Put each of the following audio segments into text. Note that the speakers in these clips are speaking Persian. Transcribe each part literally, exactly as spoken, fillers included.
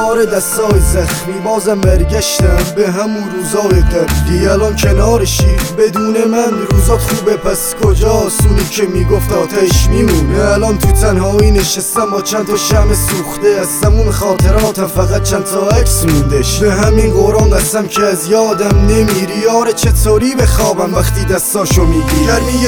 کنار دستای زخمی بازم برگشتم به همون روزای قبلی. الان کنارشی بدون من روزات خوبه، پس کجاست اونی که میگفت آتش میمونه؟ الان تو تنهایی نشستم با چند تا شمع سوخته، از تموم خاطراتم فقط چند تا عکس موندش. به همین قرآن قسم که از یادم نمیری. آره چطوری بخوابم وقتی دستاشو میگی؟ گرمی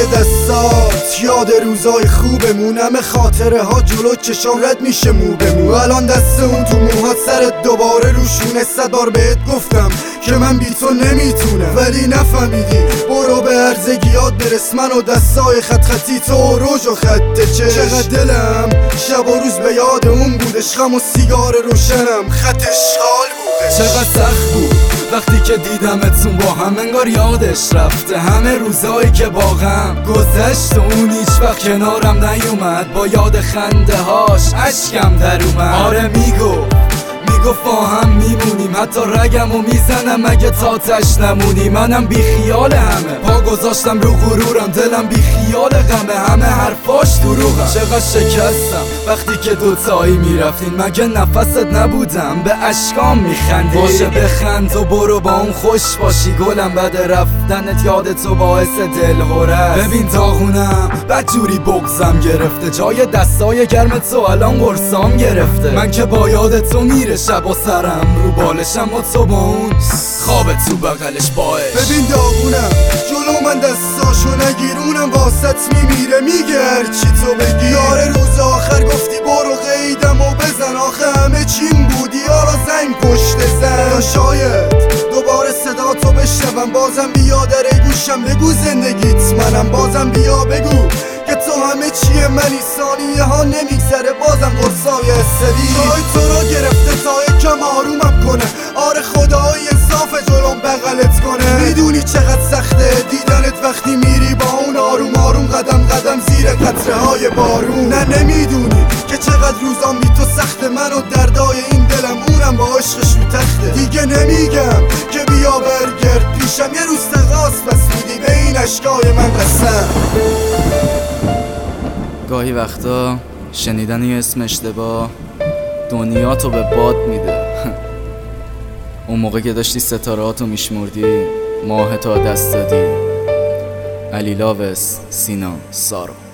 دستات یاد روزای خوبمون، همه خاطره ها جلو چشام رد میشه مو به مو. الان دست اون تو موهات سرت دوباره روشونه. صد بار بهت گفتم که من بی تو نمیتونم ولی نفهمیدی. برو به هرزگیات برس، من و دستای خط خطی تو روژ و خط چش. چقدر دلم شب و روز به یاد اون بود، عشقم و سیگار روشنم خط اشغال بود. چقدر سخت بود وقتی که دیدمتون با هم، انگار یادش رفته همه روزایی که با غم گذشت و اون هیچ وقت کنارم نیومد. با یاد خنده هاش اشکم در اومد. آره میگو میگفت با هم میمونیم، حتی رگم و میزنم اگه تاتش نمونی. منم بی خیال همه، پا گذاشتم رو غرورم، دلم بی خیال غمه، همه حرفاش دروغم. چقدر شکستم وقتی که دوتایی میرفتین، مگه نفست نبودم به اشکام میخندی؟ باشه بخند و برو با اون خوش باشی گلم، بعد رفتنت یادتو باعث دلهوره است. ببین داغونم بدجوری بغضم گرفته، جای دستای گرم تو الان قرصام گرفته. من که با یاد تو میره شب و سرم رو بالشم و تو با اون خوابت تو بغلش باش. ببین داغونم جلو من دستاشو نگیرونم، واسط میمیره میگه هرچی تو بگی. آره روز آخر گفتی برو قیدم و بزن، آخه همه چیم بودی حالا زنگ پشت زن. یا شاید دوباره صدا تو بشنوم، بازم بیا در گوشم بگو زندگیت منم. بازم بیا بگو که تو همه چیه منی، ثانیه ها نمیگذره بازم قرصای استدی. جای تو رو گرفته تا یکم آرومم کنه. آره خدای انصاف جلوم بغلت کنه. میدونی چقدر سخته دیدنت وقتی میری با اون آروم آروم قدم قدم زیر قطره های بارون. نه نمیدونی که چقدر روزام بی تو سخته، من و دردای این دلم اونم با عشقش رو تخته. دیگه نمیگم که بیا برگرد پیشم، یه روز تقاس بس میدی به این اشکای من قسم. گاهی وقتا شنیدن یه اسم اشتباه دنیا تو به باد میده. اون موقع که داشتی ستارهاتو میشمردی، ماه تا دست دادی. علی لاوس، سینا، سارا.